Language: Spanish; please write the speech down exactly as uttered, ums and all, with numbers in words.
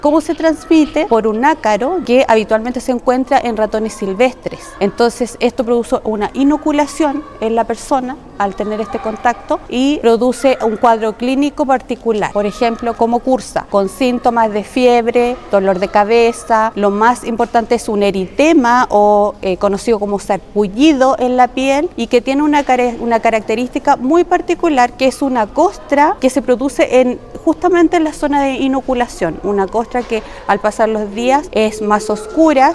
¿Cómo se transmite? Por un ácaro que habitualmente se encuentra en ratones silvestres. Entonces esto produce una inoculación en la persona al tener este contacto y produce un cuadro clínico particular. Por ejemplo, ¿cómo cursa? Con síntomas de fiebre, dolor de cabeza, lo más importante es un eritema o eh, conocido como sarpullido en la piel y que tiene una, una característica muy particular que es una costra que se produce en, justamente en la zona de inoculación, una costra que al pasar los días es más oscura